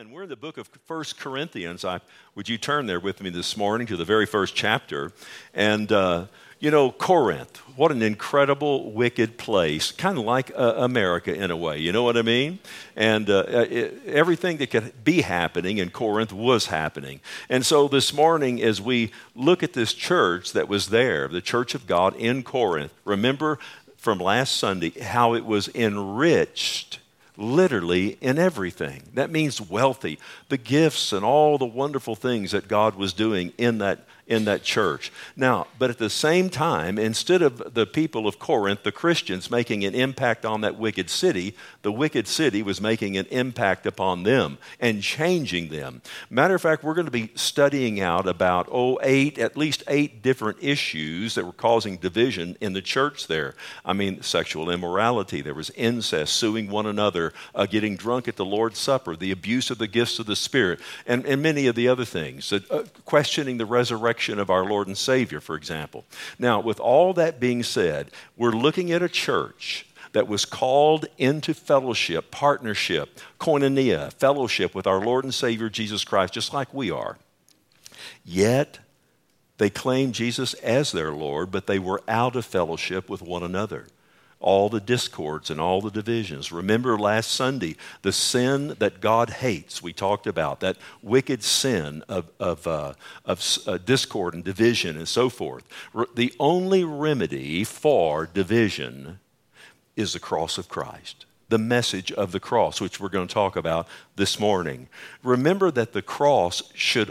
Amen. We're in the book of 1 Corinthians. Would you turn there with me this morning to the very first chapter? And, Corinth, what an incredible, wicked place, kind of like America in a way, you know what I mean? And everything that could be happening in Corinth was happening. And so this morning, as we look at this church that was there, the church of God in Corinth, remember from last Sunday how it was enriched literally in everything. That means wealthy, the gifts and all the wonderful things that God was doing in that church. Now, but at the same time, instead of the people of Corinth, the Christians, making an impact on that wicked city, the wicked city was making an impact upon them and changing them. Matter of fact, we're going to be studying out about, at least eight different issues that were causing division in the church there. I mean, sexual immorality, there was incest, suing one another, getting drunk at the Lord's Supper, the abuse of the gifts of the Spirit, and many of the other things, questioning the resurrection of our Lord and Savior, for example. Now, with all that being said, we're looking at a church that was called into fellowship, partnership, koinonia, fellowship with our Lord and Savior Jesus Christ, just like we are. Yet, they claimed Jesus as their Lord, but they were out of fellowship with one another. All the discords and all the divisions. Remember last Sunday, the sin that God hates, we talked about, that wicked sin of discord and division and so forth. The only remedy for division is the cross of Christ, the message of the cross, which we're going to talk about this morning. Remember that the cross should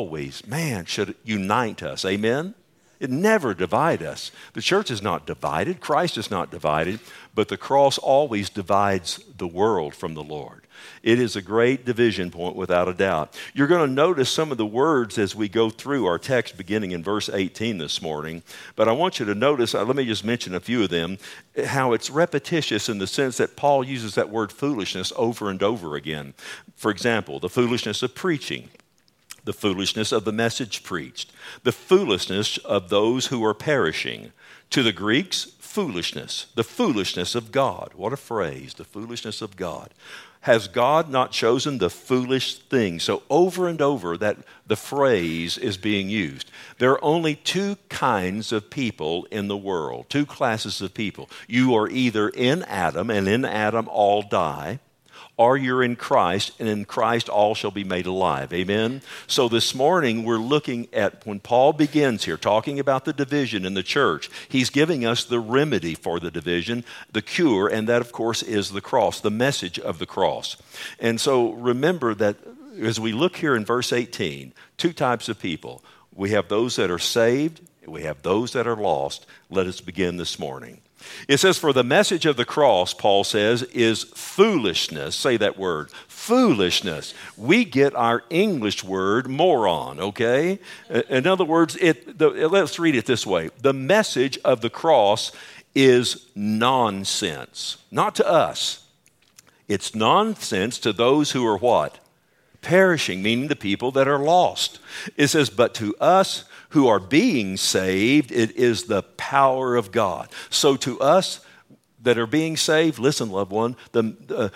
unite us, amen? It never divide us. The church is not divided. Christ is not divided. But the cross always divides the world from the Lord. It is a great division point without a doubt. You're going to notice some of the words as we go through our text beginning in verse 18 this morning. But I want you to notice, let me just mention a few of them, how it's repetitious in the sense that Paul uses that word foolishness over and over again. For example, the foolishness of preaching. The foolishness of the message preached, the foolishness of those who are perishing. To the Greeks, foolishness, the foolishness of God. What a phrase, the foolishness of God. Has God not chosen the foolish things? So over and over that the phrase is being used. There are only two kinds of people in the world, two classes of people. You are either in Adam, and in Adam all die, or you're in Christ, and in Christ all shall be made alive. Amen? So this morning we're looking at, when Paul begins here, talking about the division in the church, he's giving us the remedy for the division, the cure, and that, of course, is the cross, the message of the cross. And so remember that as we look here in verse 18, two types of people. We have those that are saved, and we have those that are lost. Let us begin this morning. It says, for the message of the cross, Paul says, is foolishness. Say that word, foolishness. We get our English word moron, okay? In other words, let's read it this way. The message of the cross is nonsense. Not to us. It's nonsense to those who are what? Perishing, meaning the people that are lost. It says, but to us who are being saved, it is the power of God. So to us that are being saved, listen, loved one, the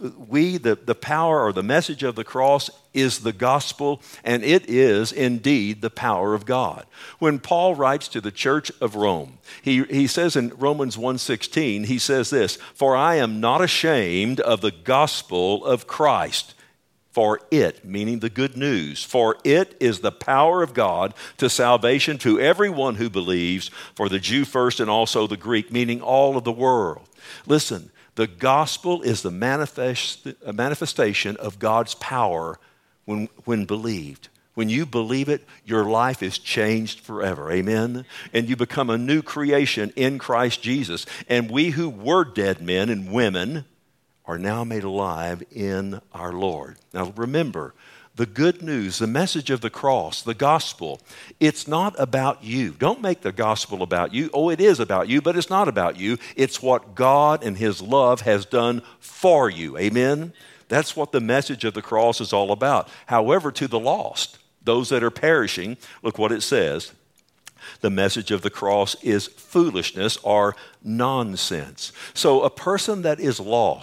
power or the message of the cross is the gospel, and it is indeed the power of God. When Paul writes to the church of Rome, he says in Romans 1:16, he says this, for I am not ashamed of the gospel of Christ. For it, meaning the good news, for it is the power of God to salvation to everyone who believes, for the Jew first and also the Greek, meaning all of the world. Listen, the gospel is the manifestation of God's power when believed. When you believe it, your life is changed forever. Amen? And you become a new creation in Christ Jesus. And we who were dead men and women are now made alive in our Lord. Now remember, the good news, the message of the cross, the gospel, it's not about you. Don't make the gospel about you. It is about you, but it's not about you. It's what God and His love has done for you. Amen? That's what the message of the cross is all about. However, to the lost, those that are perishing, look what it says. The message of the cross is foolishness or nonsense. So a person that is lost,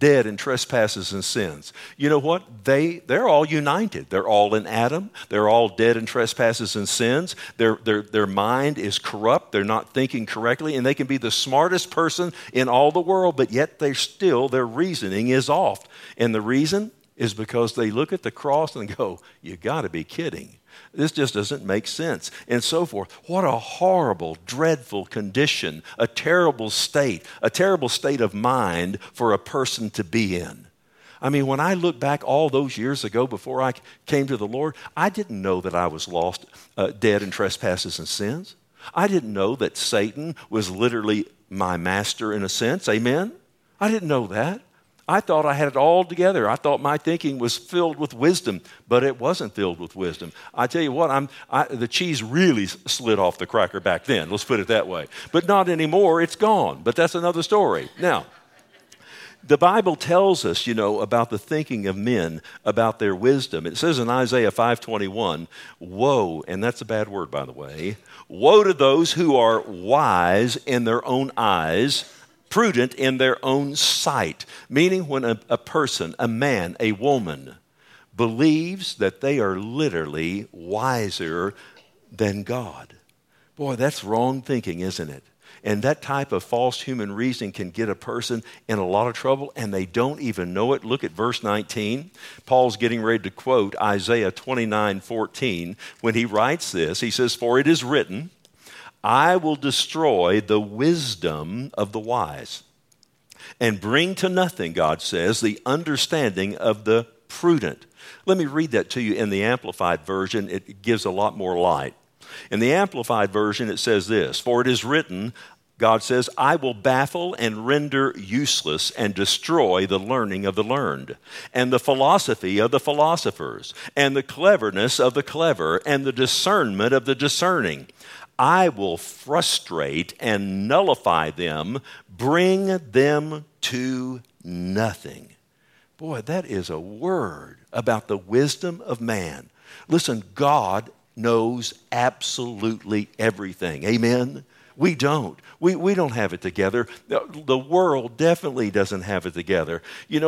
dead in trespasses and sins. You know what? They're all united. They're all in Adam. They're all dead in trespasses and sins. Their mind is corrupt. They're not thinking correctly, and they can be the smartest person in all the world, but yet their reasoning is off. And the reason is because they look at the cross and go, you got to be kidding. This just doesn't make sense, and so forth. What a horrible, dreadful condition, a terrible state of mind for a person to be in. I mean, when I look back all those years ago before I came to the Lord, I didn't know that I was lost, dead in trespasses and sins. I didn't know that Satan was literally my master in a sense. Amen? I didn't know that. I thought I had it all together. I thought my thinking was filled with wisdom, but it wasn't filled with wisdom. I tell you what, the cheese really slid off the cracker back then. Let's put it that way. But not anymore. It's gone. But that's another story. Now, the Bible tells us, about the thinking of men, about their wisdom. It says in Isaiah 5:21, woe, and that's a bad word, by the way, woe to those who are wise in their own eyes, prudent in their own sight. Meaning when a person, a man, a woman, believes that they are literally wiser than God. Boy, that's wrong thinking, isn't it? And that type of false human reasoning can get a person in a lot of trouble, and they don't even know it. Look at verse 19. Paul's getting ready to quote Isaiah 29:14. When he writes this, he says, "For it is written, I will destroy the wisdom of the wise and bring to nothing," God says, "the understanding of the prudent." Let me read that to you in the Amplified Version. It gives a lot more light. In the Amplified Version, it says this, "For it is written," God says, "I will baffle and render useless and destroy the learning of the learned, and the philosophy of the philosophers, and the cleverness of the clever, and the discernment of the discerning. I will frustrate and nullify them, bring them to nothing." Boy, that is a word about the wisdom of man. Listen, God knows absolutely everything. Amen? We don't. We don't have it together. The world definitely doesn't have it together.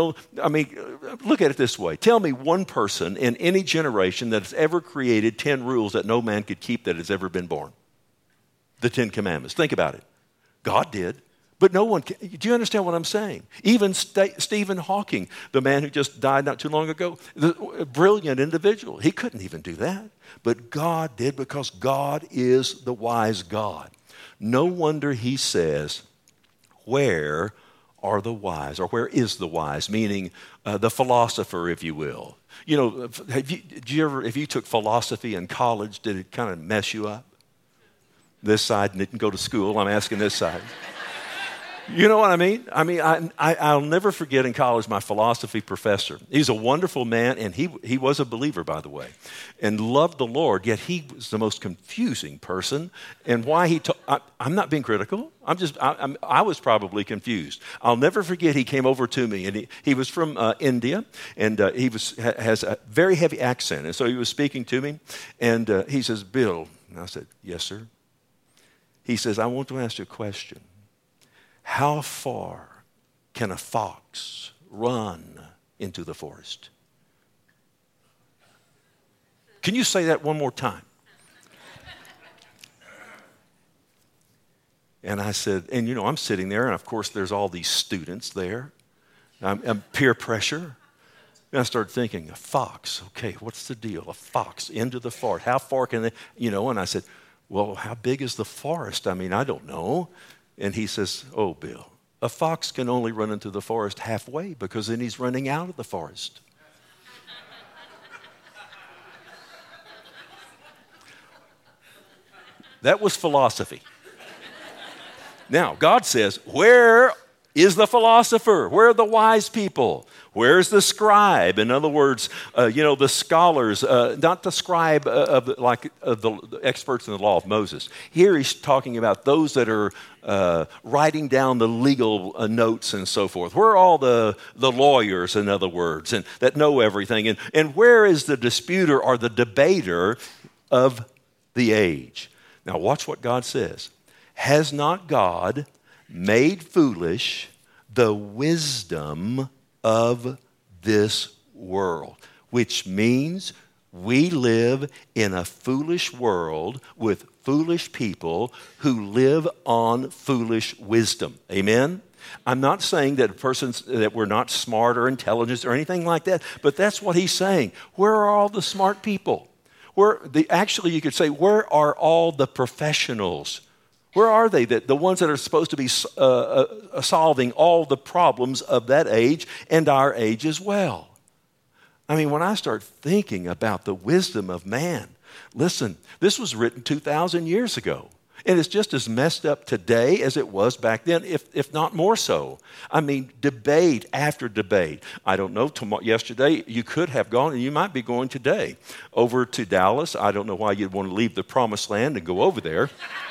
Look at it this way. Tell me one person in any generation that has ever created 10 rules that no man could keep that has ever been born. The 10 Commandments. Think about it. God did. But no one can. Do you understand what I'm saying? Even Stephen Hawking, the man who just died not too long ago, a brilliant individual, he couldn't even do that. But God did, because God is the wise God. No wonder he says, where are the wise? Or where is the wise? Meaning the philosopher, if you will. If you took philosophy in college, did it kind of mess you up? This side didn't go to school. I'm asking this side. You know what I mean? I'll never forget in college my philosophy professor. He's a wonderful man, and he was a believer, by the way, and loved the Lord, yet he was the most confusing person. And why he I'm not being critical. I was probably confused. I'll never forget he came over to me, and he was from India, and he has a very heavy accent. And so he was speaking to me, and he says, "Bill," and I said, "Yes, sir." He says, "I want to ask you a question. How far can a fox run into the forest?" Can you say that one more time? And I said, and I'm sitting there, and of course there's all these students there. I'm peer pressure. And I started thinking, a fox, okay, what's the deal? A fox into the forest. How far can they, and I said, well, how big is the forest? I don't know. And he says, "Oh, Bill, a fox can only run into the forest halfway, because then he's running out of the forest." That was philosophy. Now, God says, where is the philosopher? Where are the wise people? Where's the scribe? In other words, the scholars, not the scribe of the experts in the law of Moses. Here he's talking about those that are writing down the legal notes and so forth. Where are all the lawyers, in other words, and that know everything? And where is the disputer or the debater of the age? Now watch what God says. Has not God made foolish the wisdom of this world, which means we live in a foolish world with foolish people who live on foolish wisdom. Amen? I'm not saying that that we're not smart or intelligent or anything like that, but that's what he's saying. Where are all the smart people? Actually, you could say, where are all the professionals? Where are they? The ones that are supposed to be solving all the problems of that age and our age as well. I mean, when I start thinking about the wisdom of man, listen, this was written 2,000 years ago. And it's just as messed up today as it was back then, if not more so. I mean, debate after debate. I don't know, yesterday you could have gone, and you might be going today, over to Dallas. I don't know why you'd want to leave the promised land and go over there.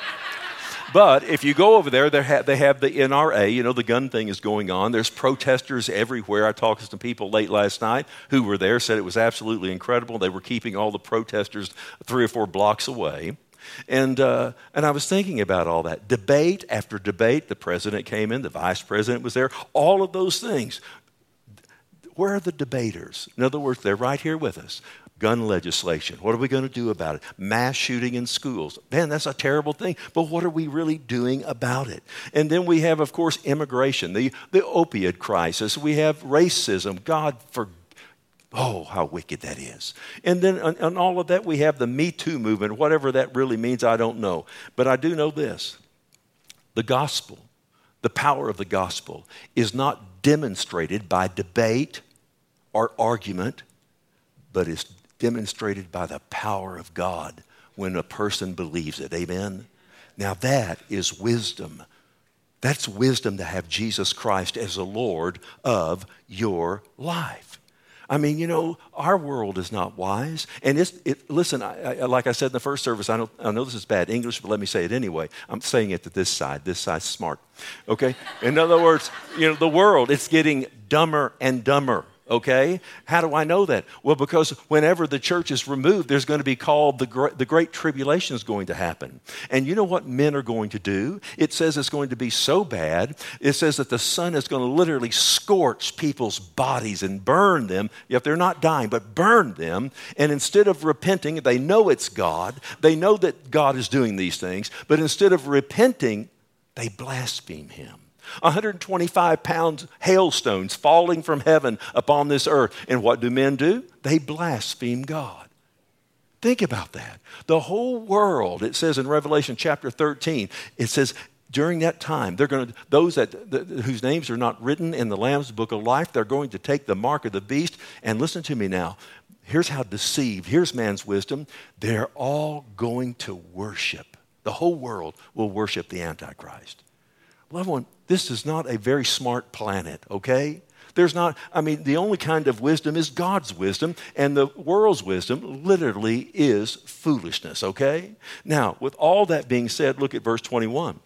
But if you go over there, they have the NRA, the gun thing is going on. There's protesters everywhere. I talked to some people late last night who were there, said it was absolutely incredible. They were keeping all the protesters 3 or 4 blocks away. And I was thinking about all that. Debate after debate. The president came in, the vice president was there, all of those things. Where are the debaters? In other words, they're right here with us. Gun legislation. What are we going to do about it? Mass shooting in schools. Man, that's a terrible thing. But what are we really doing about it? And then we have, of course, immigration, the opioid crisis. We have racism. God forbid. Oh, how wicked that is. And then on all of that, we have the Me Too movement. Whatever that really means, I don't know. But I do know this. The gospel, the power of the gospel, is not demonstrated by debate or argument, but is demonstrated by the power of God when a person believes it. Amen? Now that is wisdom. That's wisdom to have Jesus Christ as the Lord of your life. I mean, our world is not wise. And listen, like I said in the first service, I know this is bad English, but let me say it anyway. I'm saying it to this side. This side's smart. Okay? In other words, the world, it's getting dumber and dumber. Okay? How do I know that? Well, because whenever the church is removed, there's going to be called the Great Tribulation is going to happen. And you know what men are going to do? It says it's going to be so bad. It says that the sun is going to literally scorch people's bodies and burn them, if they're not dying, but burn them. And instead of repenting, they know it's God. They know that God is doing these things. But instead of repenting, they blaspheme him. 125-pound hailstones falling from heaven upon this earth. And what do men do? They blaspheme God. Think about that. The whole world, it says in Revelation chapter 13, it says during that time, those whose names are not written in the Lamb's book of life, they're going to take the mark of the beast. And listen to me now. Here's how deceived. Here's man's wisdom. They're all going to worship. The whole world will worship the Antichrist. Loved one, this is not a very smart planet, okay? The only kind of wisdom is God's wisdom, and the world's wisdom literally is foolishness, okay? Now, with all that being said, look at verse 21.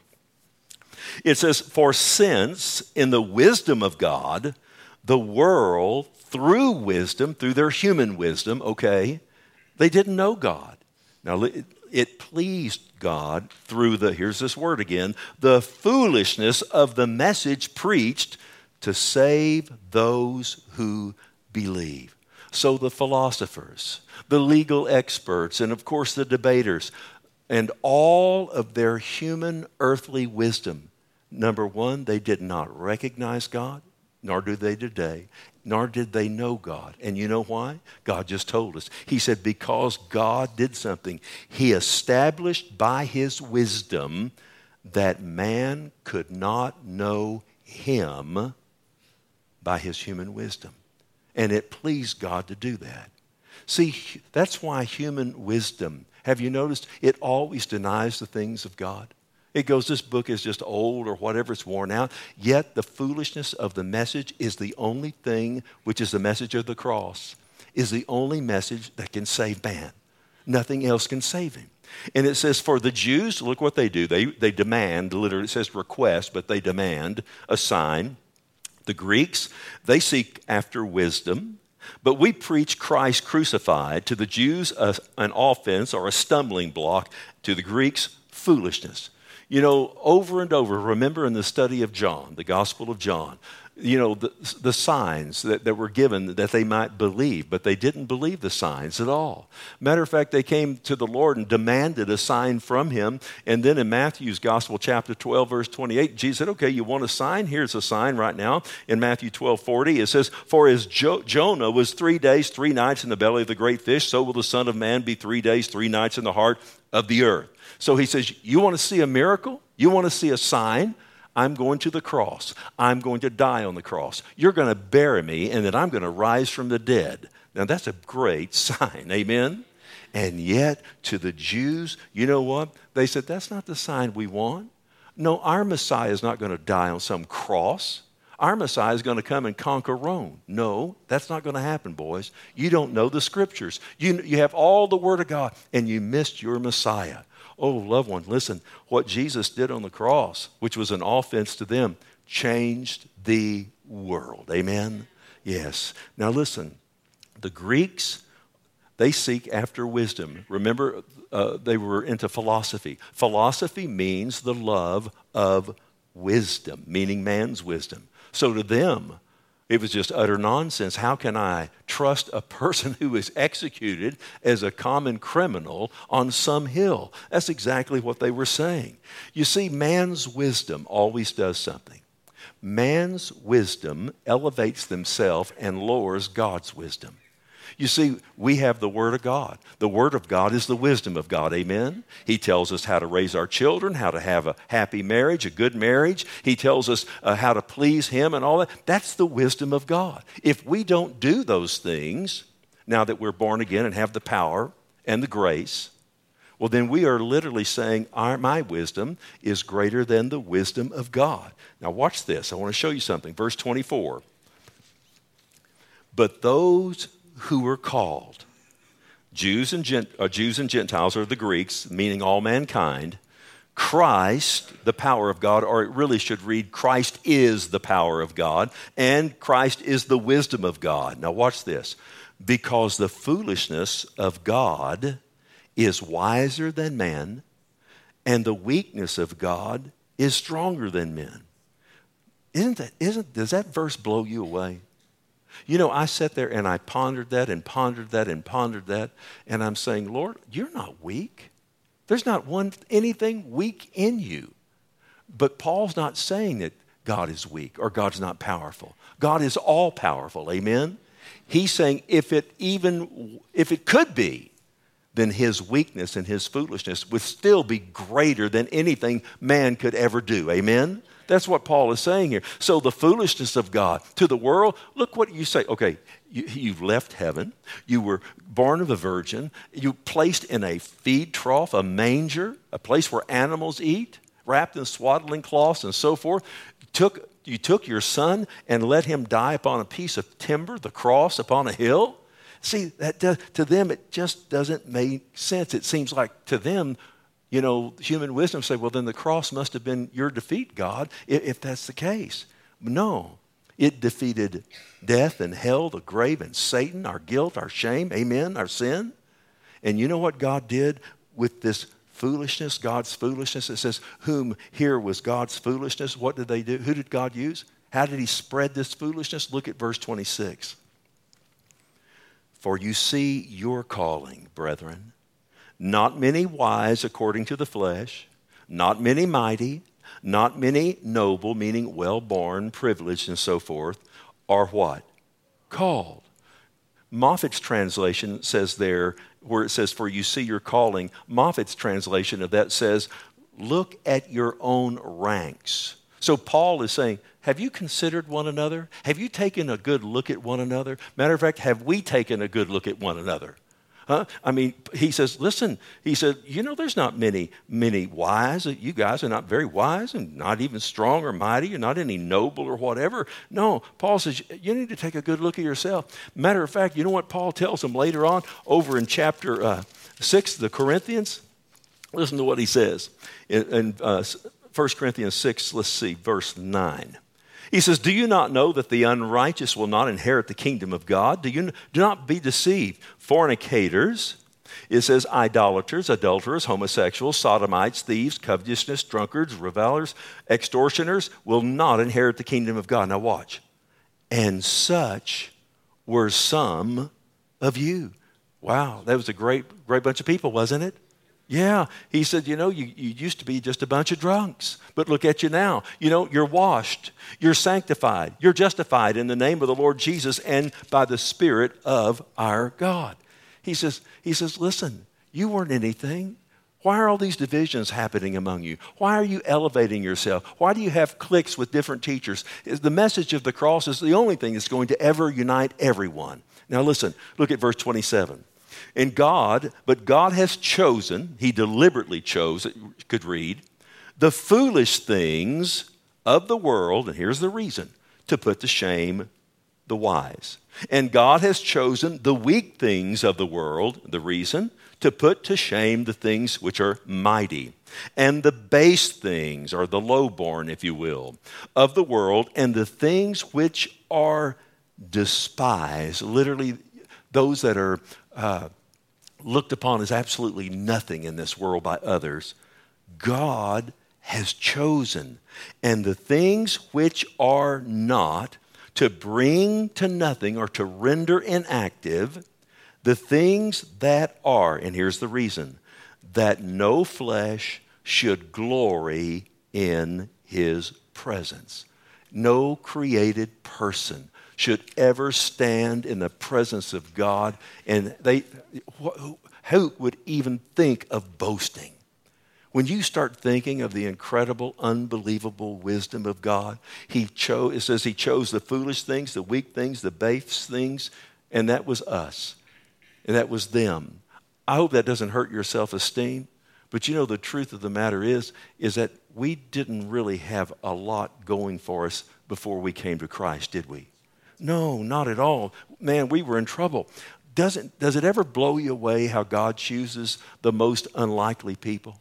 It says, for since in the wisdom of God, the world, through their human wisdom, okay, they didn't know God. Now, it pleased God through here's this word again, the foolishness of the message preached to save those who believe. So the philosophers, the legal experts, and of course the debaters, and all of their human earthly wisdom, number one, they did not recognize God, nor do they today, nor did they know God. And you know why? God just told us. He said because God did something. He established by his wisdom that man could not know him by his human wisdom. And it pleased God to do that. See, that's why human wisdom, have you noticed, it always denies the things of God. It goes, this book is just old or whatever, it's worn out. Yet the foolishness of the message is the only thing, which is the message of the cross, is the only message that can save man. Nothing else can save him. And it says for the Jews, look what they do. They demand, literally it says request, but they demand a sign. The Greeks, they seek after wisdom. But we preach Christ crucified. To the Jews, an offense or a stumbling block. To the Greeks, foolishness. Over and over, remember in the study of John, the Gospel of John, the signs that were given that they might believe, but they didn't believe the signs at all. Matter of fact, they came to the Lord and demanded a sign from him. And then in Matthew's Gospel, chapter 12, verse 28, Jesus said, okay, you want a sign? Here's a sign right now. In Matthew 12:40, it says, for as Jonah was 3 days, 3 nights in the belly of the great fish, so will the Son of Man be 3 days, 3 nights in the heart of the earth. So he says, you want to see a miracle? You want to see a sign? I'm going to the cross. I'm going to die on the cross. You're going to bury me, and then I'm going to rise from the dead. Now, that's a great sign. Amen? And yet, to the Jews, you know what? They said, that's not the sign we want. No, our Messiah is not going to die on some cross. Our Messiah is going to come and conquer Rome. No, that's not going to happen, boys. You don't know the Scriptures. You have all the Word of God, and you missed your Messiah. Oh, loved one, listen, what Jesus did on the cross, which was an offense to them, changed the world. Amen? Yes. Now listen, the Greeks, they seek after wisdom. Remember, they were into philosophy. Philosophy means the love of wisdom, meaning man's wisdom. So to them, it was just utter nonsense. How can I trust a person who is executed as a common criminal on some hill? That's exactly what they were saying. You see, man's wisdom always does something. Man's wisdom elevates themselves and lowers God's wisdom. You see, we have the Word of God. The Word of God is the wisdom of God. Amen? He tells us how to raise our children, how to have a happy marriage, a good marriage. He tells us how to please Him and all that. That's the wisdom of God. If we don't do those things, now that we're born again and have the power and the grace, well, then we are literally saying, my wisdom is greater than the wisdom of God. Now watch this. I want to show you something. Verse 24. But those who were called, Jews and Gentiles, or the Greeks, meaning all mankind, Christ, the power of God, or it really should read, Christ is the power of God, and Christ is the wisdom of God. Now watch this. Because the foolishness of God is wiser than men, and the weakness of God is stronger than men. Does that verse blow you away? You know, I sat there and I pondered that and pondered that and pondered that, and I'm saying, Lord, you're not weak. There's not anything weak in you. But Paul's not saying that God is weak or God's not powerful. God is all powerful, amen? He's saying if it could be, then his weakness and his foolishness would still be greater than anything man could ever do, amen? That's what Paul is saying here. So the foolishness of God to the world, look what you say. Okay, you've left heaven. You were born of a virgin. You placed in a feed trough, a manger, a place where animals eat, wrapped in swaddling cloths and so forth. You took your son and let him die upon a piece of timber, the cross upon a hill. See, to them it just doesn't make sense. It seems like to them, you know, human wisdom say, well, then the cross must have been your defeat, God, if that's the case. No, it defeated death and hell, the grave and Satan, our guilt, our shame, amen, our sin. And you know what God did with this foolishness, God's foolishness? It says, whom here was God's foolishness. What did they do? Who did God use? How did he spread this foolishness? Look at verse 26. For you see your calling, brethren. Not many wise according to the flesh, not many mighty, not many noble, meaning well-born, privileged, and so forth, are what? Called. Moffat's translation says there, where it says, for you see your calling, Moffat's translation of that says, look at your own ranks. So Paul is saying, have you considered one another? Have you taken a good look at one another? Matter of fact, have we taken a good look at one another? Huh? I mean, he says, listen, he said, you know, there's not many wise. You guys are not very wise and not even strong or mighty. You're not any noble or whatever. No, Paul says, you need to take a good look at yourself. Matter of fact, you know what Paul tells them later on over in chapter 6, the Corinthians? Listen to what he says in 1 Corinthians 6, let's see, verse 9. He says, do you not know that the unrighteous will not inherit the kingdom of God? Do not be deceived. Fornicators, it says idolaters, adulterers, homosexuals, sodomites, thieves, covetousness, drunkards, revelers, extortioners will not inherit the kingdom of God. Now watch. And such were some of you. Wow, that was a great bunch of people, wasn't it? Yeah, he said, you used to be just a bunch of drunks, but look at you now. You're washed, you're sanctified, you're justified in the name of the Lord Jesus and by the Spirit of our God. He says, listen, you weren't anything. Why are all these divisions happening among you? Why are you elevating yourself? Why do you have cliques with different teachers? The message of the cross is the only thing that's going to ever unite everyone. Now listen, look at verse 27. But God has chosen, he deliberately chose, you could read, the foolish things of the world, and here's the reason, to put to shame the wise. And God has chosen the weak things of the world, the reason, to put to shame the things which are mighty, and the base things, or the lowborn, if you will, of the world, and the things which are despised, literally those that are looked upon as absolutely nothing in this world by others, God has chosen. And the things which are not, to bring to nothing or to render inactive the things that are, and here's the reason, that no flesh should glory in his presence. No created person should ever stand in the presence of God, and who would even think of boasting? When you start thinking of the incredible, unbelievable wisdom of God, it says he chose the foolish things, the weak things, the base things, and that was us, and that was them. I hope that doesn't hurt your self-esteem, but the truth of the matter is that we didn't really have a lot going for us before we came to Christ, did we? No, not at all. Man, we were in trouble. Does it ever blow you away how God chooses the most unlikely people?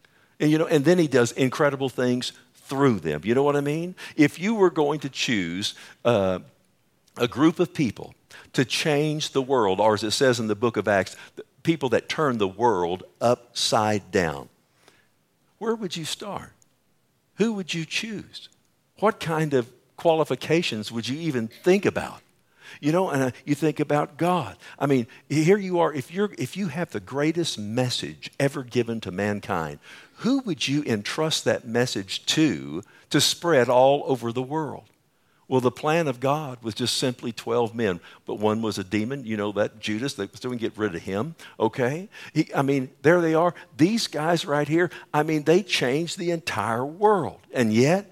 And then he does incredible things through them. You know what I mean? If you were going to choose a group of people to change the world, or as it says in the book of Acts, people that turn the world upside down, where would you start? Who would you choose? What kind of qualifications would you even think about? And you think about God. I mean, here you are. If you have the greatest message ever given to mankind, who would you entrust that message to spread all over the world? Well, the plan of God was just simply 12 men, but one was a demon. That Judas, so we can get rid of him, okay? There they are. These guys right here, they changed the entire world. And yet,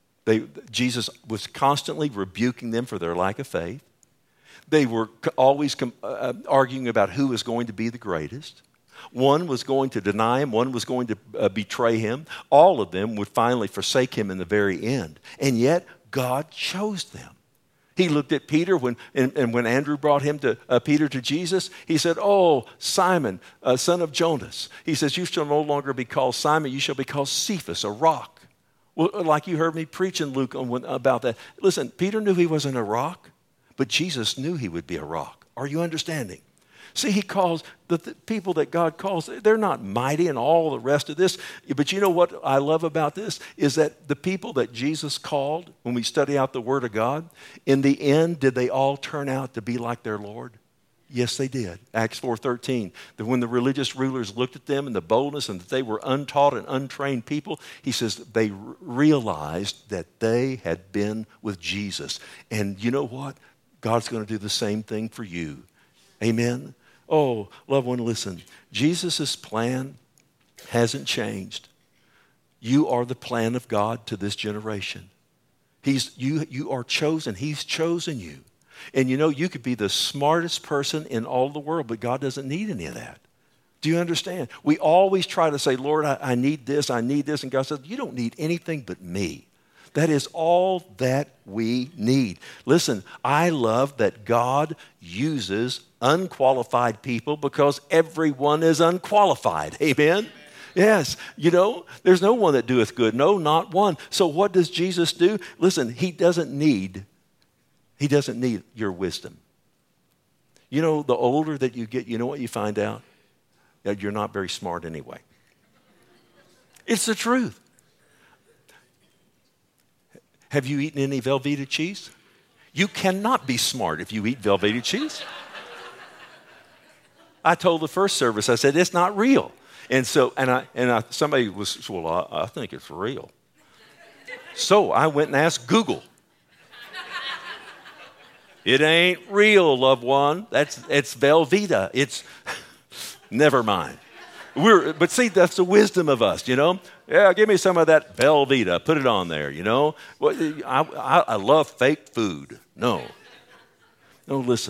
Jesus was constantly rebuking them for their lack of faith. They were always arguing about who was going to be the greatest. One was going to deny him. One was going to betray him. All of them would finally forsake him in the very end. And yet, God chose them. He looked at Peter when Andrew brought Peter to Jesus. He said, "Oh, Simon, son of Jonas." He says, "You shall no longer be called Simon. You shall be called Cephas, a rock." Well, like you heard me preach in Luke about that. Listen, Peter knew he wasn't a rock, but Jesus knew he would be a rock. Are you understanding? See, he calls the people that God calls, they're not mighty and all the rest of this. But you know what I love about this is that the people that Jesus called, when we study out the Word of God, in the end, did they all turn out to be like their Lord? Yes, they did. Acts 4:13. That when the religious rulers looked at them and the boldness and that they were untaught and untrained people, he says they realized that they had been with Jesus. And you know what? God's going to do the same thing for you. Amen? Oh, loved one, listen. Jesus' plan hasn't changed. You are the plan of God to this generation. You are chosen. He's chosen you. And you could be the smartest person in all the world, but God doesn't need any of that. Do you understand? We always try to say, "Lord, I need this, I need this." And God says, "You don't need anything but me." That is all that we need. Listen, I love that God uses unqualified people because everyone is unqualified. Amen? Yes, there's no one that doeth good. No, not one. So what does Jesus do? Listen, he doesn't need your wisdom. The older that you get, you know what you find out? That you're not very smart anyway. It's the truth. Have you eaten any Velveeta cheese? You cannot be smart if you eat Velveeta cheese. I told the first service, I said, it's not real. And so, somebody was, well, I think it's real. So I went and asked Google. It ain't real, loved one. It's Velveeta. It's, never mind. But see, that's the wisdom of us, you know. Yeah, give me some of that Velveeta. Put it on there, you know. Well, I love fake food. No, listen.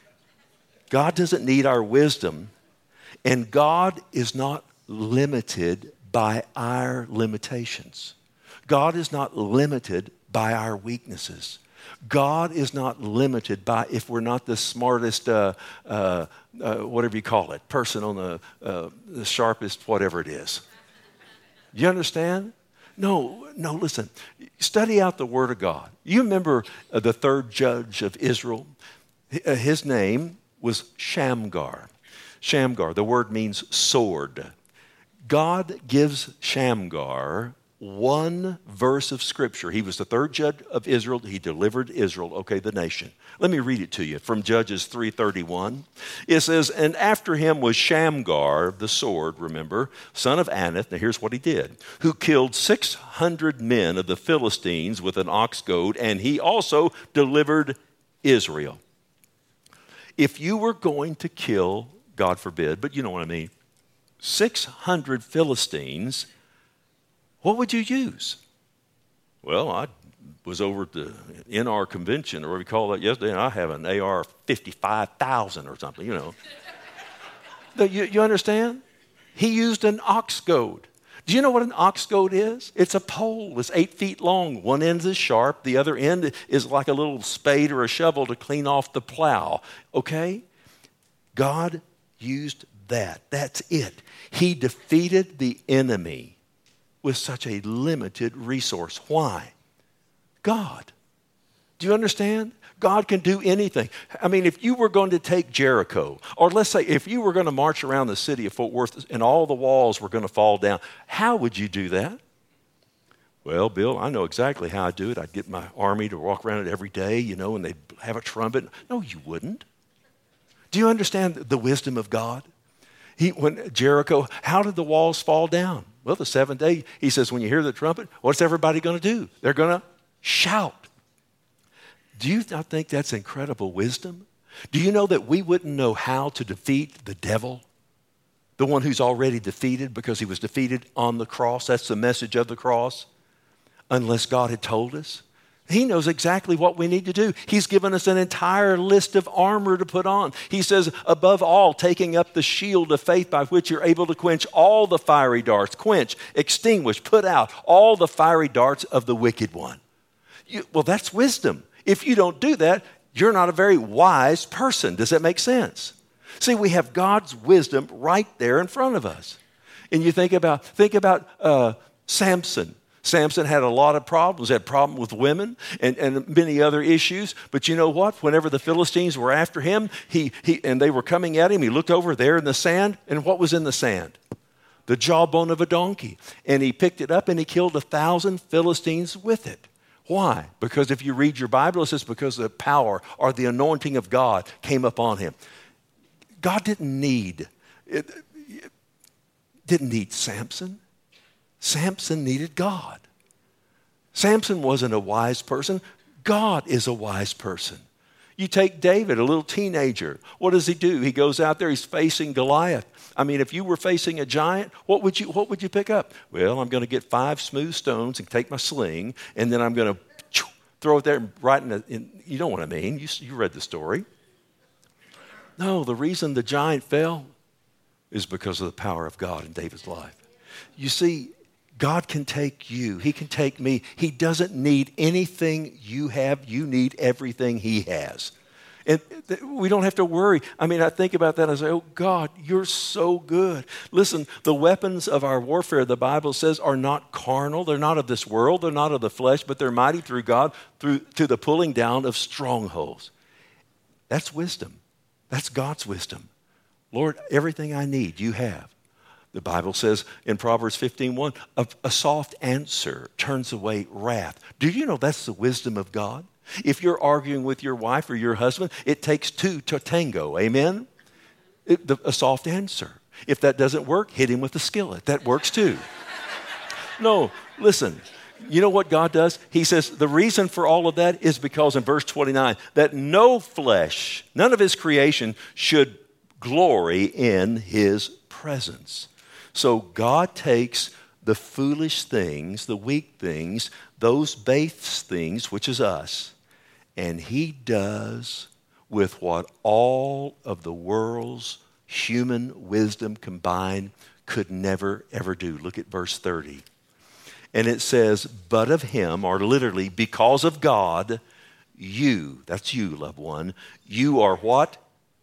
God doesn't need our wisdom, and God is not limited by our limitations. God is not limited by our weaknesses. God is not limited by if we're not the smartest, whatever you call it, person on the sharpest, whatever it is. You understand? No, listen. Study out the Word of God. You remember the third judge of Israel? His name was Shamgar. Shamgar, the word means sword. God gives Shamgar one verse of Scripture. He was the third judge of Israel. He delivered Israel, the nation. Let me read it to you from Judges 3:31. It says, and after him was Shamgar, the sword, remember, son of Anath. Now here's what he did. Who killed 600 men of the Philistines with an ox goad, and he also delivered Israel. If you were going to kill, God forbid, but you know what I mean, 600 Philistines, what would you use? Well, I was over at the NR convention, or whatever you call that yesterday, and I have an AR 55,000 or something, you know. You understand? He used an ox goad. Do you know what an ox goad is? It's a pole. It's 8 feet long. One end is sharp. The other end is like a little spade or a shovel to clean off the plow. Okay? God used that. That's it. He defeated the enemy with such a limited resource. Why? God. Do you understand? God can do anything. I mean, if you were going to take Jericho, or let's say if you were going to march around the city of Fort Worth and all the walls were going to fall down, how would you do that? Well, Bill, I know exactly how I do it. I'd get my army to walk around it every day, you know, and they'd have a trumpet. No, you wouldn't. Do you understand the wisdom of God? When Jericho, how did the walls fall down? Well, the seventh day, he says, when you hear the trumpet, what's everybody going to do? They're going to shout. Do you not think that's incredible wisdom? Do you know that we wouldn't know how to defeat the devil? The one who's already defeated because he was defeated on the cross. That's the message of the cross. Unless God had told us. He knows exactly what we need to do. He's given us an entire list of armor to put on. He says, above all, taking up the shield of faith by which you're able to quench all the fiery darts. Quench, extinguish, put out all the fiery darts of the wicked one. Well, that's wisdom. If you don't do that, you're not a very wise person. Does that make sense? See, we have God's wisdom right there in front of us. And you think about Samson. Samson had a lot of problems. He had a problem with women and many other issues. But you know what? Whenever the Philistines were after him, and they were coming at him, he looked over there in the sand, and what was in the sand? The jawbone of a donkey. And he picked it up and he killed 1,000 Philistines with it. Why? Because if you read your Bible, it says because the power or the anointing of God came upon him. God didn't need Samson. Samson needed God. Samson wasn't a wise person. God is a wise person. You take David, a little teenager. What does he do? He goes out there, he's facing Goliath. I mean, if you were facing a giant, what would you pick up? Well, I'm going to get 5 smooth stones and take my sling, and then I'm going to throw it there right in you know what I mean. You read the story. No, the reason the giant fell is because of the power of God in David's life. You see, God can take you. He can take me. He doesn't need anything you have. You need everything he has. And we don't have to worry. I mean, I think about that and I say, oh, God, you're so good. Listen, the weapons of our warfare, the Bible says, are not carnal. They're not of this world. They're not of the flesh, but they're mighty through God, to the pulling down of strongholds. That's wisdom. That's God's wisdom. Lord, everything I need, you have. The Bible says in Proverbs 15:1, a soft answer turns away wrath. Do you know that's the wisdom of God? If you're arguing with your wife or your husband, it takes two to tango. Amen? A soft answer. If that doesn't work, hit him with a skillet. That works too. No, listen. You know what God does? He says the reason for all of that is because in verse 29, that no flesh, none of his creation should glory in his presence. So God takes the foolish things, the weak things, those base things, which is us, and he does with what all of the world's human wisdom combined could never, ever do. Look at verse 30. And it says, but of him, or literally, because of God, you, that's you, loved one, you are what?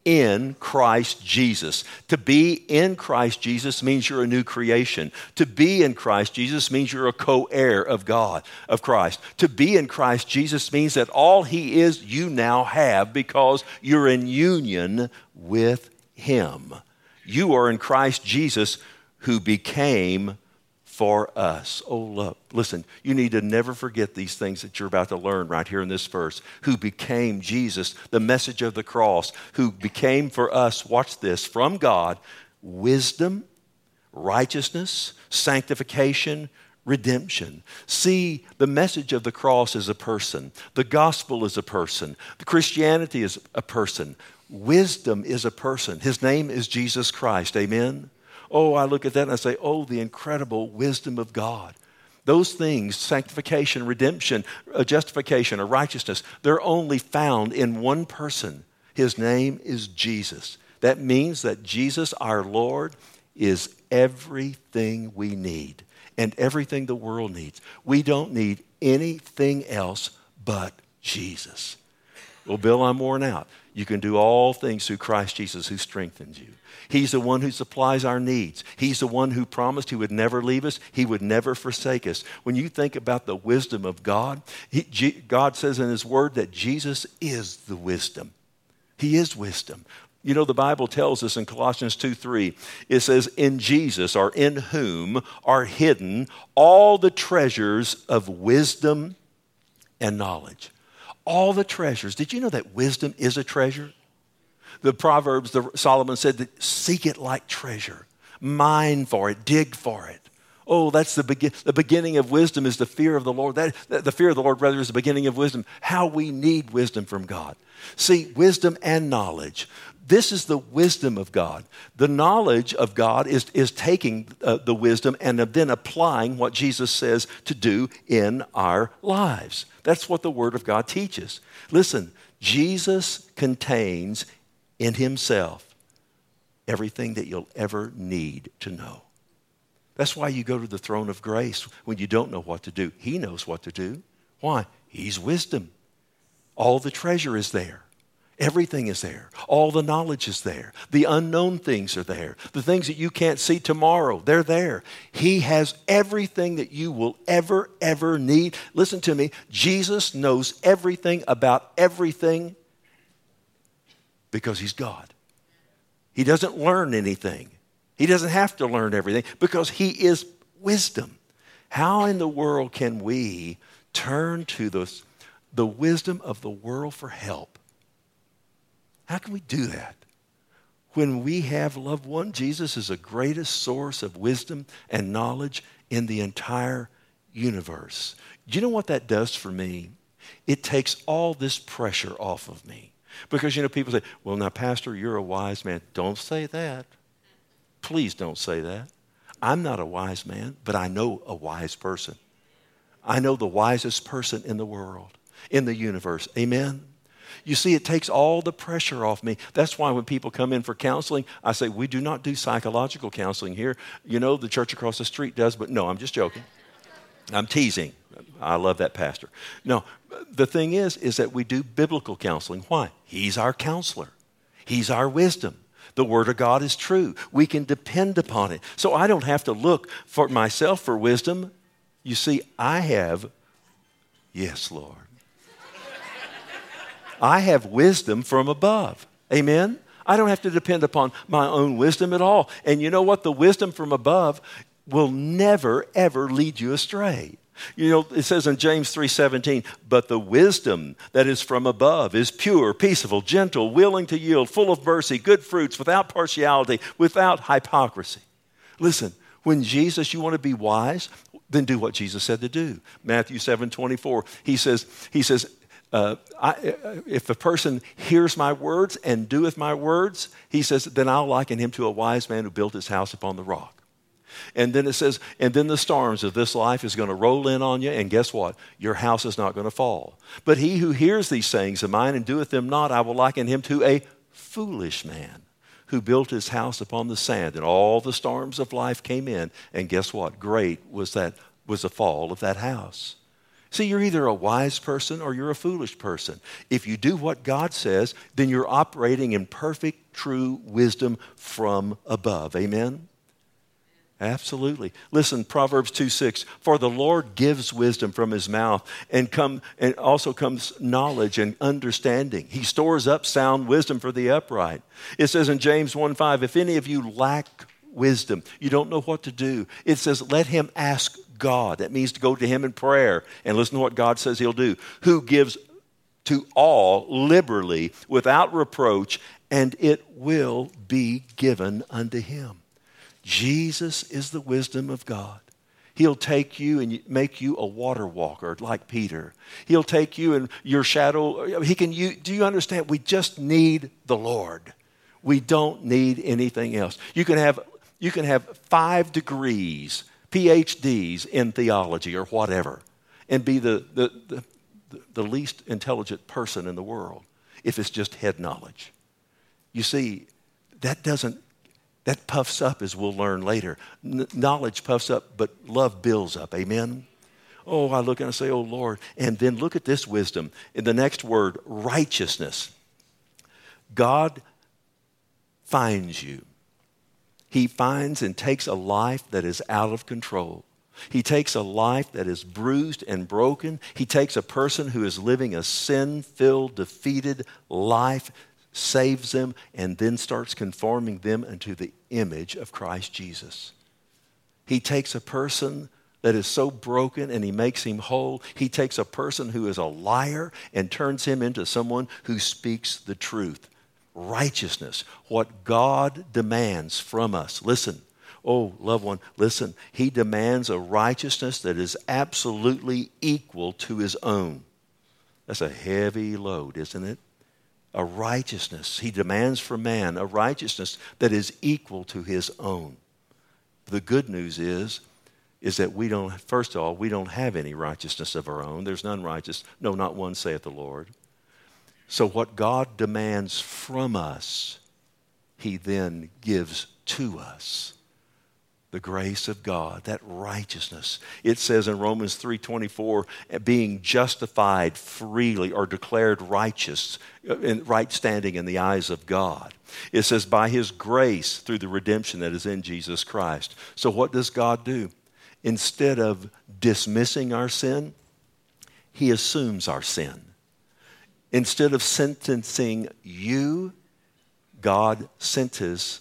In Christ Jesus. To be in Christ Jesus means you're a new creation. To be in Christ Jesus means you're a co-heir of God, of Christ. To be in Christ Jesus means that all he is, you now have because you're in union with him. You are in Christ Jesus who became for us. Oh, look, listen, you need to never forget these things that you're about to learn right here in this verse. Who became Jesus, the message of the cross, who became for us, watch this, from God, wisdom, righteousness, sanctification, redemption. See, the message of the cross is a person. The gospel is a person. The Christianity is a person. Wisdom is a person. His name is Jesus Christ. Amen? Oh, I look at that and I say, oh, the incredible wisdom of God. Those things, sanctification, redemption, justification, or righteousness, they're only found in one person. His name is Jesus. That means that Jesus, our Lord, is everything we need and everything the world needs. We don't need anything else but Jesus. Well, Bill, I'm worn out. You can do all things through Christ Jesus who strengthens you. He's the one who supplies our needs. He's the one who promised he would never leave us. He would never forsake us. When you think about the wisdom of God, God says in his word that Jesus is the wisdom. He is wisdom. You know, the Bible tells us in Colossians 2:3, it says, in Jesus, or in whom, are hidden all the treasures of wisdom and knowledge. All the treasures. Did you know that wisdom is a treasure? The Proverbs, Solomon said that seek it like treasure. Mine for it, dig for it. Oh, that's the beginning of wisdom is the fear of the Lord. The fear of the Lord, rather, is the beginning of wisdom. How we need wisdom from God. See, wisdom and knowledge. This is the wisdom of God. The knowledge of God is taking the wisdom and then applying what Jesus says to do in our lives. That's what the Word of God teaches. Listen, Jesus contains in himself everything that you'll ever need to know. That's why you go to the throne of grace when you don't know what to do. He knows what to do. Why? He's wisdom. All the treasure is there. Everything is there. All the knowledge is there. The unknown things are there. The things that you can't see tomorrow, they're there. He has everything that you will ever need. Listen to me. Jesus knows everything about everything because he's God. He doesn't learn anything. He doesn't have to learn everything because he is wisdom. How in the world can we turn to the wisdom of the world for help? How can we do that? When we have loved one, Jesus is the greatest source of wisdom and knowledge in the entire universe. Do you know what that does for me? It takes all this pressure off of me. Because, people say, well, now, Pastor, you're a wise man. Don't say that. Please don't say that. I'm not a wise man, but I know a wise person. I know the wisest person in the world, in the universe. Amen? You see, it takes all the pressure off me. That's why when people come in for counseling, I say, we do not do psychological counseling here. The church across the street does, but no, I'm just joking. I'm teasing. I love that pastor. No, the thing is that we do biblical counseling. Why? He's our counselor. He's our wisdom. The Word of God is true. We can depend upon it. So I don't have to look for myself for wisdom. You see, I have, yes, Lord. I have wisdom from above. Amen? I don't have to depend upon my own wisdom at all. And you know what? The wisdom from above will never, ever lead you astray. You know, it says in James 3:17, but the wisdom that is from above is pure, peaceable, gentle, willing to yield, full of mercy, good fruits, without partiality, without hypocrisy. Listen, when Jesus, you want to be wise, then do what Jesus said to do. Matthew 7:24, he says, if a person hears my words and doeth my words, he says, then I'll liken him to a wise man who built his house upon the rock. And then it says, and then the storms of this life is going to roll in on you, and guess what? Your house is not going to fall. But he who hears these sayings of mine and doeth them not, I will liken him to a foolish man who built his house upon the sand, and all the storms of life came in, and guess what? Great was the fall of that house. See, you're either a wise person or you're a foolish person. If you do what God says, then you're operating in perfect, true wisdom from above. Amen? Absolutely. Listen, Proverbs 2:6, for the Lord gives wisdom from his mouth, and also comes knowledge and understanding. He stores up sound wisdom for the upright. It says in James 1:5, if any of you lack wisdom, you don't know what to do, it says, let him ask God. That means to go to him in prayer and listen to what God says he'll do, who gives to all liberally without reproach, and it will be given unto him. Jesus is the wisdom of God. He'll take you and make you a water walker like Peter. He'll take you and your shadow. Do you understand? We just need the Lord. We don't need anything else. You can have 5 degrees, PhDs in theology or whatever, and be the least intelligent person in the world if it's just head knowledge. You see, that puffs up, as we'll learn later. Knowledge puffs up, but love builds up. Amen? Oh, I look and I say, oh, Lord. And then look at this wisdom. In the next word, righteousness. God finds you. He finds and takes a life that is out of control. He takes a life that is bruised and broken. He takes a person who is living a sin-filled, defeated life, saves them, and then starts conforming them into the image of Christ Jesus. He takes a person that is so broken and he makes him whole. He takes a person who is a liar and turns him into someone who speaks the truth. Righteousness, what God demands from us. Listen, oh, loved one, listen. He demands a righteousness that is absolutely equal to his own. That's a heavy load, isn't it? A righteousness he demands from man, a righteousness that is equal to his own. The good news is that we don't have any righteousness of our own. There's none righteous, no, not one, saith the Lord. So what God demands from us, he then gives to us. The grace of God, that righteousness. It says in Romans 3:24, being justified freely or declared righteous, in right standing in the eyes of God. It says by his grace through the redemption that is in Jesus Christ. So what does God do? Instead of dismissing our sin, he assumes our sin. Instead of sentencing you, God sentences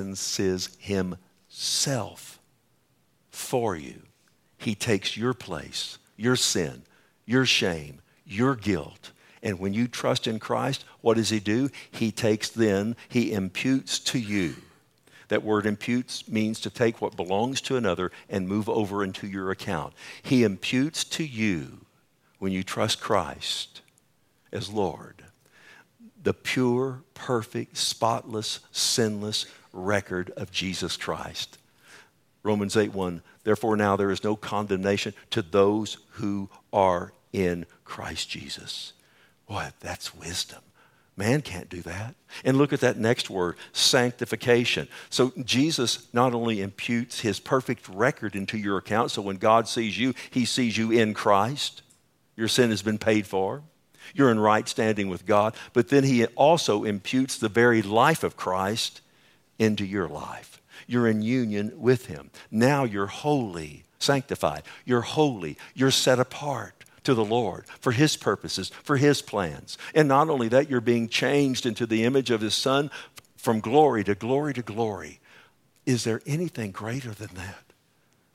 himself for you. He takes your place, your sin, your shame, your guilt. And when you trust in Christ, what does he do? He imputes to you. That word imputes means to take what belongs to another and move over into your account. He imputes to you, when you trust Christ as Lord, the pure, perfect, spotless, sinless record of Jesus Christ. Romans 8:1, therefore now there is no condemnation to those who are in Christ Jesus. Boy, that's wisdom. Man can't do that. And look at that next word, sanctification. So Jesus not only imputes his perfect record into your account, so when God sees you, he sees you in Christ. Your sin has been paid for. You're in right standing with God. But then he also imputes the very life of Christ into your life. You're in union with him. Now you're holy, sanctified. You're holy. You're set apart to the Lord for his purposes, for his plans. And not only that, you're being changed into the image of his Son from glory to glory to glory. Is there anything greater than that?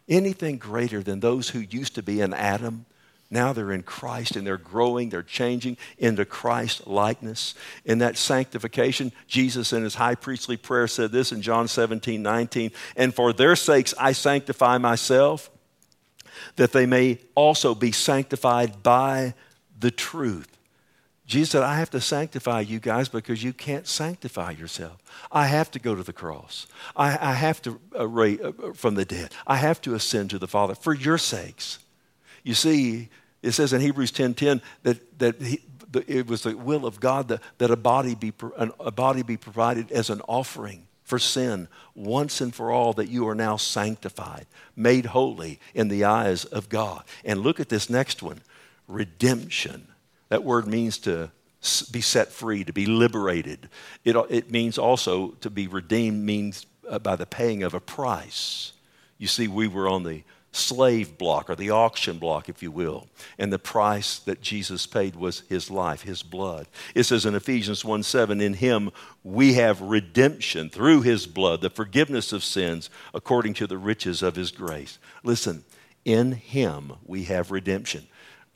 Anything greater than those who used to be in Adam? Now they're in Christ and they're growing, they're changing into Christ likeness. In that sanctification, Jesus in his high priestly prayer said this in John 17:19, and for their sakes I sanctify myself, that they may also be sanctified by the truth. Jesus said, I have to sanctify you guys because you can't sanctify yourself. I have to go to the cross. I have to raise from the dead. I have to ascend to the Father for your sakes. You see, it says in Hebrews 10:10 that it was the will of God that a body be provided as an offering for sin once and for all, that you are now sanctified, made holy in the eyes of God. And look at this next one, redemption. That word means to be set free, to be liberated. It means also to be redeemed, means by the paying of a price. You see, we were on the slave block, or the auction block, if you will. And the price that Jesus paid was his life, his blood. It says in Ephesians 1:7, in him we have redemption through his blood, the forgiveness of sins according to the riches of his grace. Listen, in him we have redemption.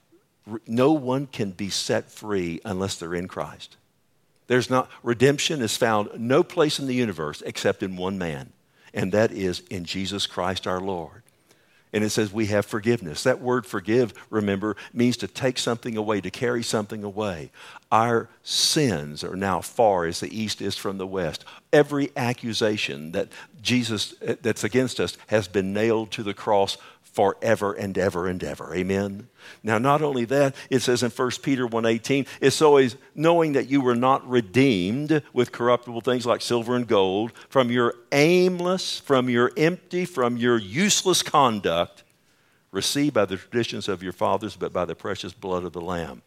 No one can be set free unless they're in Christ. Redemption is found no place in the universe except in one man, and that is in Jesus Christ our Lord. And it says we have forgiveness. That word forgive, remember, means to take something away, to carry something away. Our sins are now far as the east is from the west. Every accusation that's against us has been nailed to the cross forever and ever and ever. Amen? Now, not only that, it says in 1 Peter 1:18, it's always knowing that you were not redeemed with corruptible things like silver and gold from your aimless, from your empty, from your useless conduct received by the traditions of your fathers, but by the precious blood of the Lamb.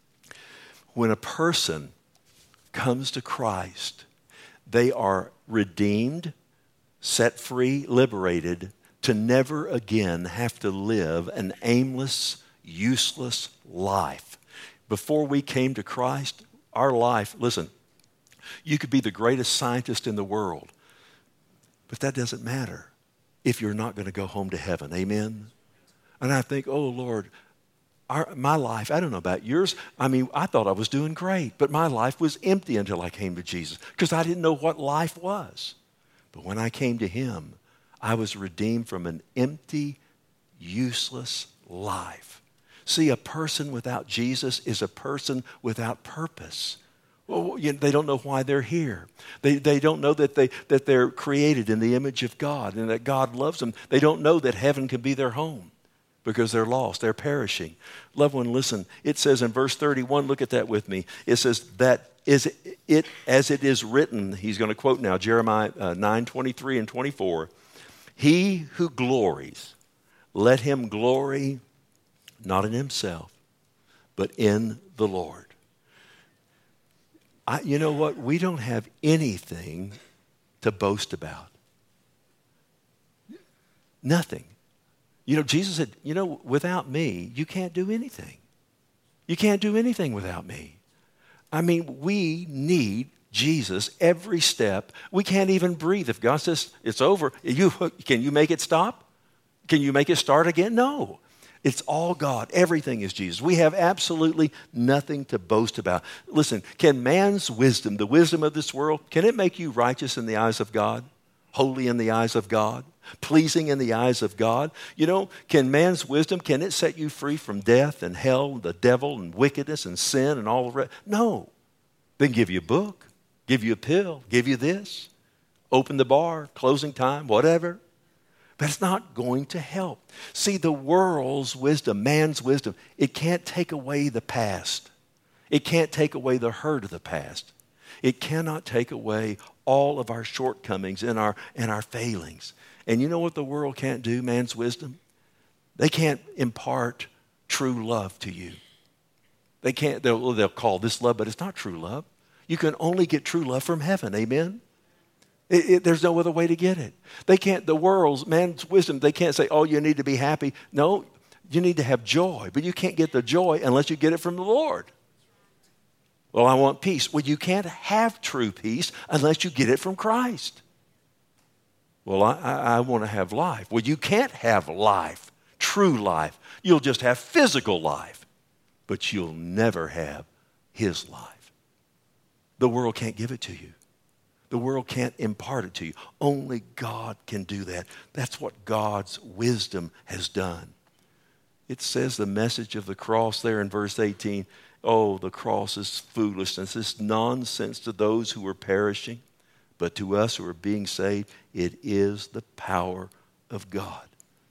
When a person comes to Christ, they are redeemed, set free, liberated, to never again have to live an aimless, useless life. Before we came to Christ, our life, listen, you could be the greatest scientist in the world, but that doesn't matter if you're not going to go home to heaven. Amen? And I think, oh, Lord, my life, I don't know about yours. I mean, I thought I was doing great, but my life was empty until I came to Jesus because I didn't know what life was. But when I came to him, I was redeemed from an empty, useless life. See, a person without Jesus is a person without purpose. Well, they don't know why they're here. They don't know that they're created in the image of God and that God loves them. They don't know that heaven can be their home because they're lost. They're perishing. Loved one, listen. It says in verse 31, look at that with me. It says that as it is written, he's going to quote now Jeremiah 9:23 and 24. He who glories, let him glory not in himself, but in the Lord. You know what? We don't have anything to boast about. Nothing. You know, Jesus said, without me, you can't do anything. You can't do anything without me. I mean, we need Jesus every step. We can't even breathe. If God says it's over, can you make it stop? Can you make it start again? No. It's all God. Everything is Jesus. We have absolutely nothing to boast about. Listen, can man's wisdom, the wisdom of this world, can it make you righteous in the eyes of God? Holy in the eyes of God? Pleasing in the eyes of God? Can man's wisdom, can it set you free from death and hell, and the devil and wickedness and sin and all the rest? No. Then give you a book. Give you a pill, give you this, open the bar, closing time, whatever. But it's not going to help. See, the world's wisdom, man's wisdom, it can't take away the past. It can't take away the hurt of the past. It cannot take away all of our shortcomings and our failings. And you know what the world can't do, man's wisdom? They can't impart true love to you. They can't, they'll call this love, but it's not true love. You can only get true love from heaven. Amen? There's no other way to get it. They can't, the world's, man's wisdom, they can't say, oh, you need to be happy. No, you need to have joy. But you can't get the joy unless you get it from the Lord. Well, I want peace. Well, you can't have true peace unless you get it from Christ. Well, I want to have life. Well, you can't have life, true life. You'll just have physical life, but you'll never have his life. The world can't give it to you. The world can't impart it to you. Only God can do that. That's what God's wisdom has done. It says the message of the cross there in verse 18, oh, the cross is foolishness. It's nonsense to those who are perishing, but to us who are being saved, it is the power of God.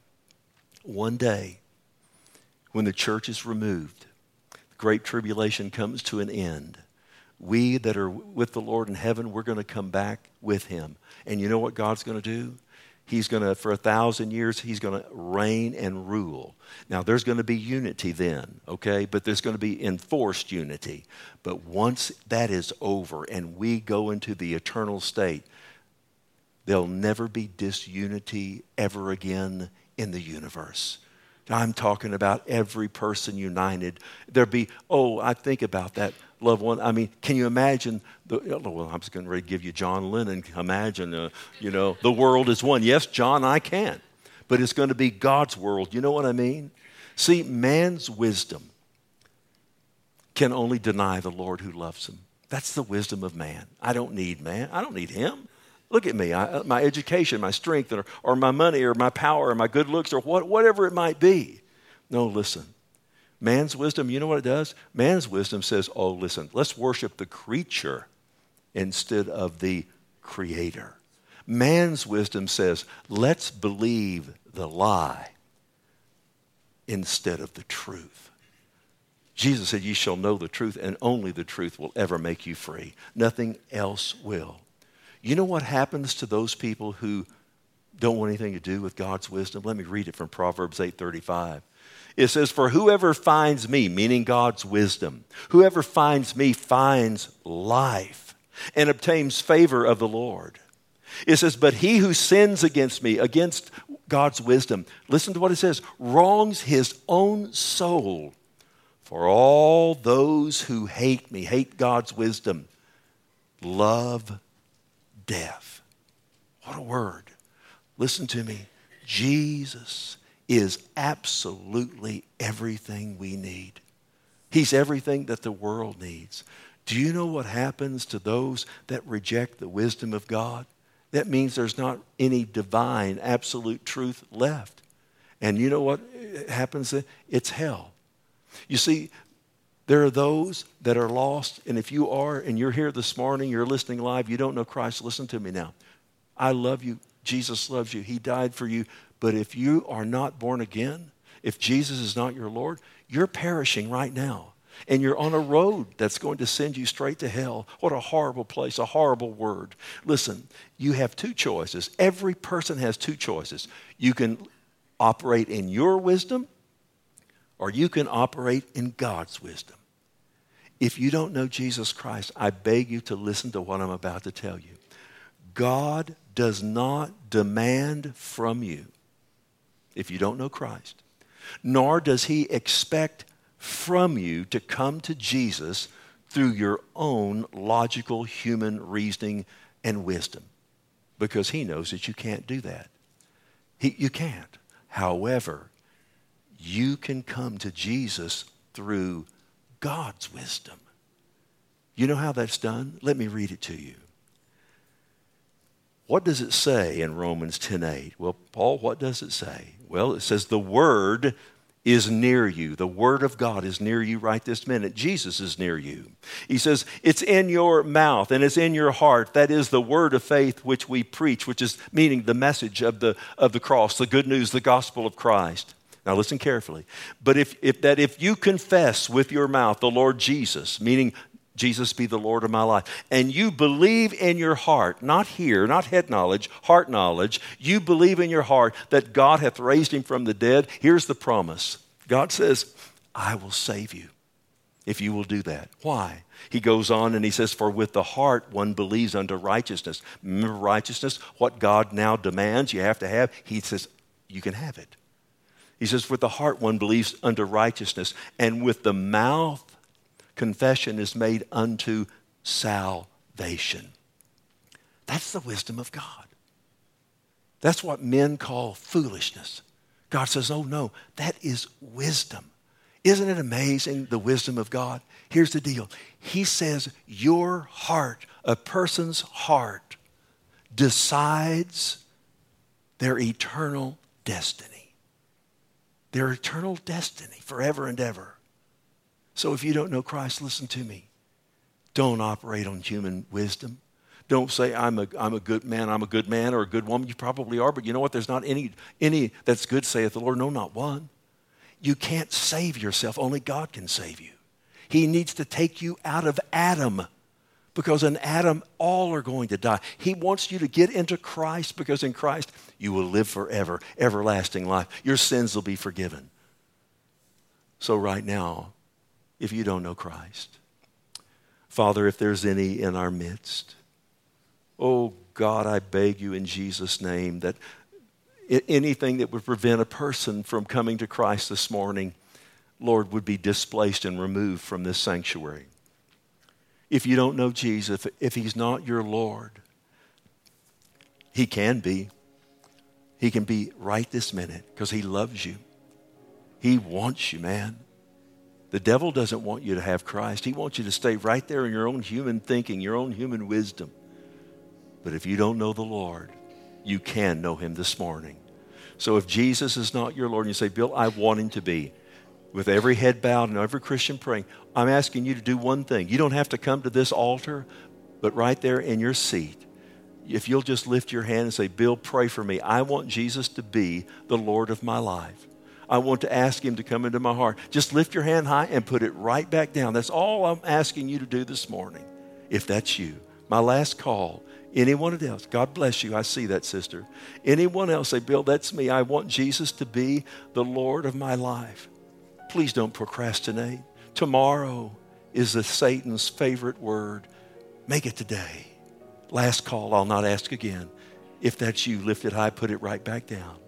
One day, when the church is removed, the great tribulation comes to an end. We that are with the Lord in heaven, we're going to come back with him. And you know what God's going to do? He's going to, for 1,000 years, he's going to reign and rule. Now, there's going to be unity then, okay? But there's going to be enforced unity. But once that is over and we go into the eternal state, there'll never be disunity ever again in the universe. I'm talking about every person united. There'll be, I think about that loved one. I mean, can you imagine? I'm just going to give you John Lennon. Imagine, the world is one. Yes, John, I can. But it's going to be God's world. You know what I mean? See, man's wisdom can only deny the Lord who loves him. That's the wisdom of man. I don't need man. I don't need him. Look at me, my education, my strength, or my money, or my power, or my good looks, or whatever it might be. No, listen. Man's wisdom, you know what it does? Man's wisdom says, listen, let's worship the creature instead of the creator. Man's wisdom says, let's believe the lie instead of the truth. Jesus said, ye shall know the truth, and only the truth will ever make you free. Nothing else will. You know what happens to those people who don't want anything to do with God's wisdom? Let me read it from Proverbs 8:35. It says, for whoever finds me, meaning God's wisdom, whoever finds me finds life and obtains favor of the Lord. It says, but he who sins against me, against God's wisdom, listen to what it says, wrongs his own soul. For all those who hate me, hate God's wisdom, love death. What a word. Listen to me. Jesus is absolutely everything we need. He's everything that the world needs. Do you know what happens to those that reject the wisdom of God? That means there's not any divine, absolute truth left. And you know what happens? It's hell. You see, there are those that are lost, and if you are, and you're here this morning, you're listening live, you don't know Christ, listen to me now. I love you. Jesus loves you. He died for you. But if you are not born again, if Jesus is not your Lord, you're perishing right now. And you're on a road that's going to send you straight to hell. What a horrible place, a horrible word. Listen, you have two choices. Every person has two choices. You can operate in your wisdom, or you can operate in God's wisdom. If you don't know Jesus Christ, I beg you to listen to what I'm about to tell you. God does not demand from you, if you don't know Christ, nor does he expect from you to come to Jesus through your own logical human reasoning and wisdom, because he knows that you can't do that. You can't. However, you can come to Jesus through God's wisdom. You know how that's done? Let me read it to you. What does it say in Romans 10:8? Well, Paul, what does it say? Well, it says the Word is near you. The Word of God is near you right this minute. Jesus is near you. He says it's in your mouth and it's in your heart. That is the word of faith which we preach, which is meaning the message of the cross, the good news, the gospel of Christ. Now listen carefully. But if you confess with your mouth the Lord Jesus, meaning Jesus be the Lord of my life, and you believe in your heart, not here, not head knowledge, heart knowledge, you believe in your heart that God hath raised him from the dead, here's the promise. God says, I will save you if you will do that. Why? He goes on and he says, for with the heart one believes unto righteousness. Remember righteousness, what God now demands you have to have? He says, you can have it. He says, with the heart one believes unto righteousness, and with the mouth confession is made unto salvation. That's the wisdom of God. That's what men call foolishness. God says, oh no, that is wisdom. Isn't it amazing, the wisdom of God? Here's the deal. He says your heart, a person's heart, decides their eternal destiny. Their eternal destiny forever and ever. So if you don't know Christ, listen to me. Don't operate on human wisdom. Don't say, I'm a good man, I'm a good man or a good woman. You probably are, but you know what? There's not any that's good, saith the Lord. No, not one. You can't save yourself. Only God can save you. He needs to take you out of Adam, because in Adam, all are going to die. He wants you to get into Christ, because in Christ, you will live forever, everlasting life. Your sins will be forgiven. So right now, if you don't know Christ, Father, if there's any in our midst, oh God, I beg you in Jesus' name that anything that would prevent a person from coming to Christ this morning, Lord, would be displaced and removed from this sanctuary. If you don't know Jesus, if he's not your Lord, he can be. He can be right this minute because he loves you. He wants you, man. The devil doesn't want you to have Christ. He wants you to stay right there in your own human thinking, your own human wisdom. But if you don't know the Lord, you can know him this morning. So if Jesus is not your Lord and you say, Bill, I want him to be, with every head bowed and every Christian praying, I'm asking you to do one thing. You don't have to come to this altar, but right there in your seat, if you'll just lift your hand and say, Bill, pray for me. I want Jesus to be the Lord of my life. I want to ask him to come into my heart. Just lift your hand high and put it right back down. That's all I'm asking you to do this morning, if that's you. My last call. Anyone else? God bless you. I see that, sister. Anyone else say, Bill, that's me. I want Jesus to be the Lord of my life. Please don't procrastinate. Tomorrow is Satan's favorite word. Make it today. Last call. I'll not ask again. If that's you, lift it high, put it right back down.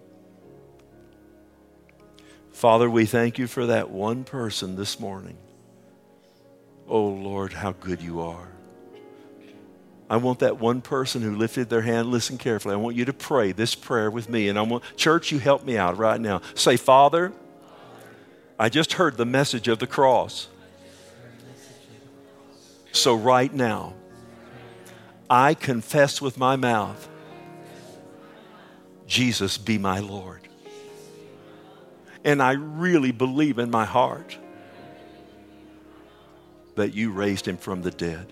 Father, we thank you for that one person this morning. Oh, Lord, how good you are. I want that one person who lifted their hand, listen carefully. I want you to pray this prayer with me. And I want, church, you help me out right now. Say, Father, I just heard the message of the cross. So right now, I confess with my mouth, Jesus be my Lord. And I really believe in my heart that you raised him from the dead.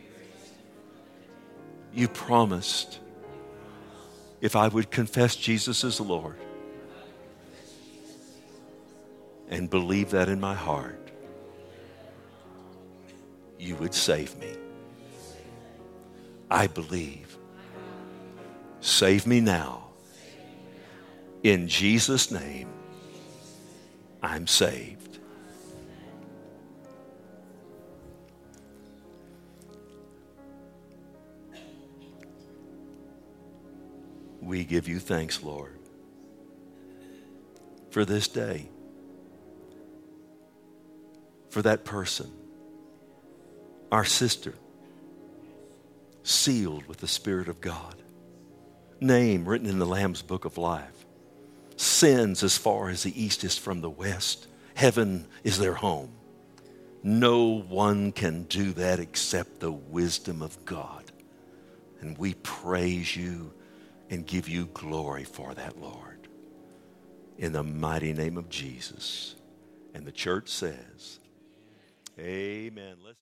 You promised if I would confess Jesus as Lord and believe that in my heart, you would save me. I believe. Save me now. In Jesus' name, I'm saved. We give you thanks, Lord, for this day, for that person, our sister, sealed with the Spirit of God, name written in the Lamb's Book of Life, sins as far as the east is from the west. Heaven is their home. No one can do that except the wisdom of God. And we praise you and give you glory for that, Lord. In the mighty name of Jesus. And the church says, amen.